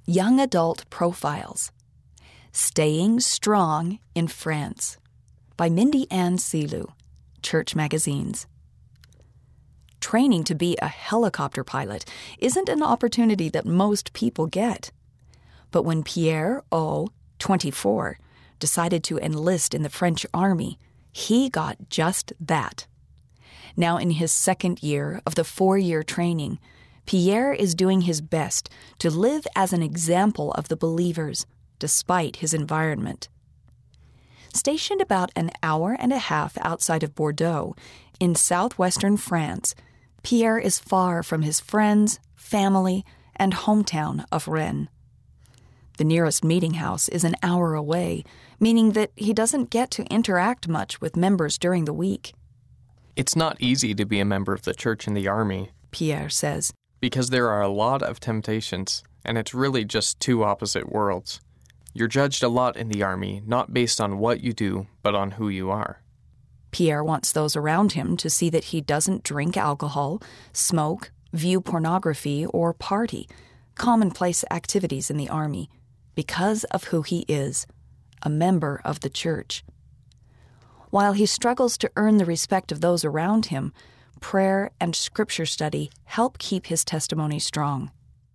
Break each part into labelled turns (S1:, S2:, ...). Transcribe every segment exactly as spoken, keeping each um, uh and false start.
S1: Young Adult Profiles, Staying Strong in France, by Mindy Ann Silu, Church Magazines. Training to be a helicopter pilot isn't an opportunity that most people get. But when Pierre O, twenty-four, decided to enlist in the French army, he got just that. Now in his second year of the four-year training, Pierre is doing his best to live as an example of the believers, despite his environment. Stationed about an hour and a half outside of Bordeaux, in southwestern France, Pierre is far from his friends, family, and hometown of Rennes. The nearest meeting house is an hour away, meaning that he doesn't get to interact much with members during the week.
S2: It's not easy to be a member of the church in the army,
S1: Pierre says,
S2: because there are a lot of temptations, and it's really just two opposite worlds. You're judged a lot in the army, not based on what you do, but on who you are.
S1: Pierre wants those around him to see that he doesn't drink alcohol, smoke, view pornography, or party, commonplace activities in the army, because of who he is, a member of the church. While he struggles to earn the respect of those around him, prayer and scripture study help keep his testimony strong.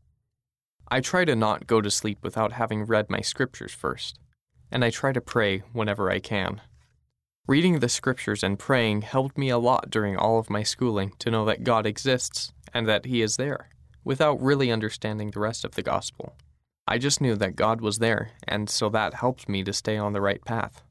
S2: I try to not go to sleep without having read my scriptures first, and I try to pray whenever I can. Reading the scriptures and praying helped me a lot during all of my schooling to know that God exists and that He is there, without really understanding the rest of the gospel. I just knew that God was there, and so that helped me to stay on the right path.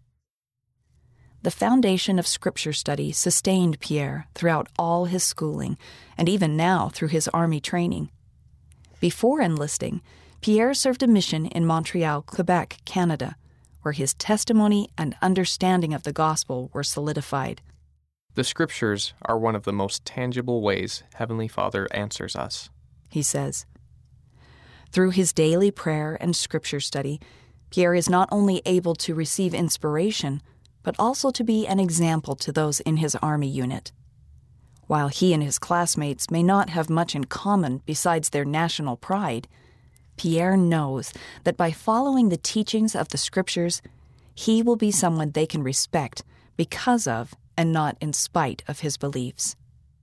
S1: The foundation of scripture study sustained Pierre throughout all his schooling, and even now through his army training. Before enlisting, Pierre served a mission in Montreal, Quebec, Canada, where his testimony and understanding of the gospel were solidified.
S2: The scriptures are one of the most tangible ways Heavenly Father answers us,
S1: he says. Through his daily prayer and scripture study, Pierre is not only able to receive inspiration, but also to be an example to those in his army unit. While he and his classmates may not have much in common besides their national pride, Pierre knows that by following the teachings of the scriptures, he will be someone they can respect because of and not in spite of his beliefs.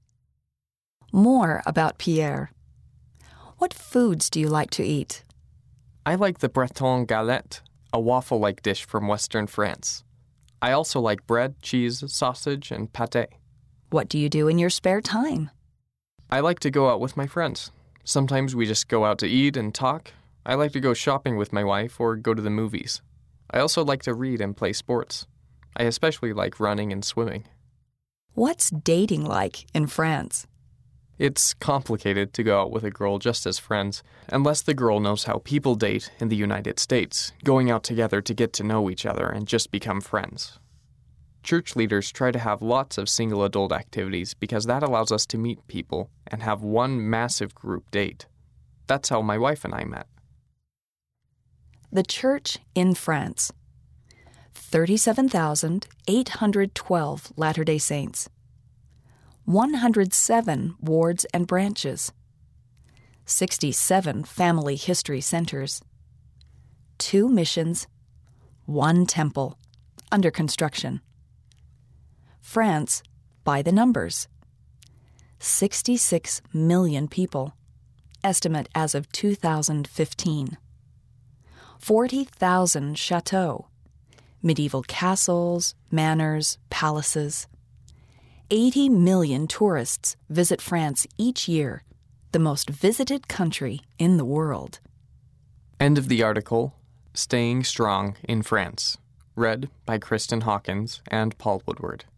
S1: More about Pierre. What foods do you like to eat?
S2: I like the Breton galette, a waffle-like dish from Western France. I also like bread, cheese, sausage, and pâté.
S1: What do you do in your spare time?
S2: I like to go out with my friends. Sometimes we just go out to eat and talk. I like to go shopping with my wife or go to the movies. I also like to read and play sports. I especially like running and swimming.
S1: What's dating like in France?
S2: It's complicated to go out with a girl just as friends, unless the girl knows how people date in the United States, going out together to get to know each other and just become friends. Church leaders try to have lots of single adult activities because that allows us to meet people and have one massive group date. That's how my wife and I met.
S1: The Church in France. thirty-seven thousand eight hundred twelve Latter-day Saints. one hundred seven wards and branches. sixty-seven family history centers. Two missions. One temple. Under construction. France, by the numbers. sixty-six million people. Estimate as of two thousand fifteen. forty thousand chateaux. Medieval castles, manors, palaces. eighty million tourists visit France each year, the most visited country in the world.
S2: End of the article, Staying Strong in France, read by Kristen Hawkins and Paul Woodward.